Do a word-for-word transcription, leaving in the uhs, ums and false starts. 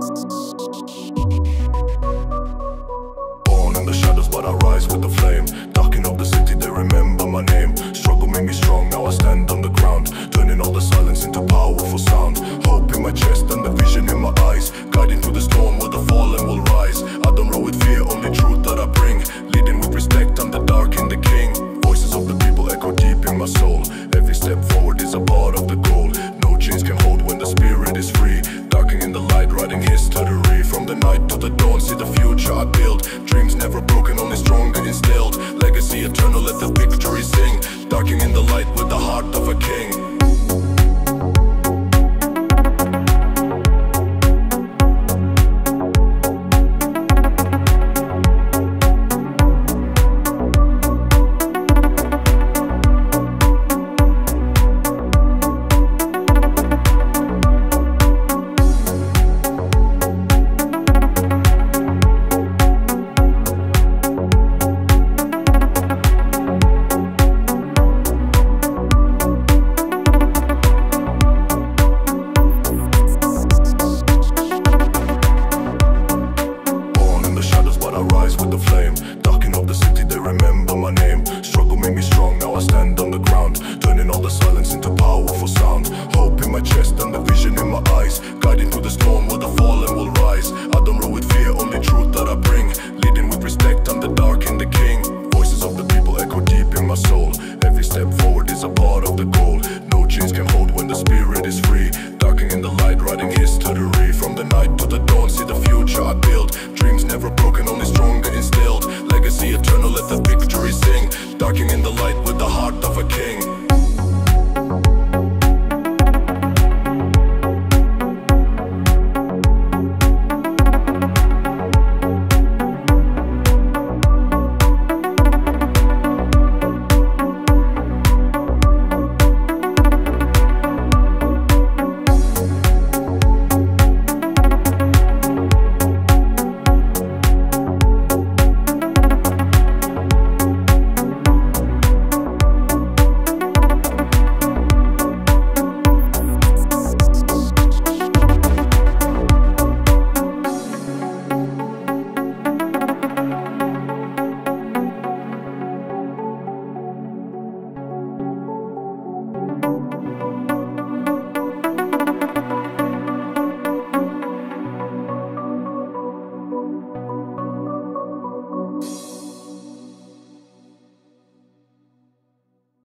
Born in the shadows, but I rise with the flame. Darking of the city, they remember my name. Struggle made me strong, now I stand on the ground, turning all the silence into powerful sound. Hope in my chest and the vision in my eyes, guiding through the storm where the fallen will rise. I don't roll with fear, only truth that I bring, leading with respect, I'm the dark and the king. Voices of the people echo deep in my soul. Every step forward is a part of the goal. No chains can hold when the spirit is free. Darking in the light, writing history. From the night to the dawn, see the future I build. Dreams never broken, only stronger instilled. Legacy eternal, let the victory sing. Darking in the light with the heart of a king.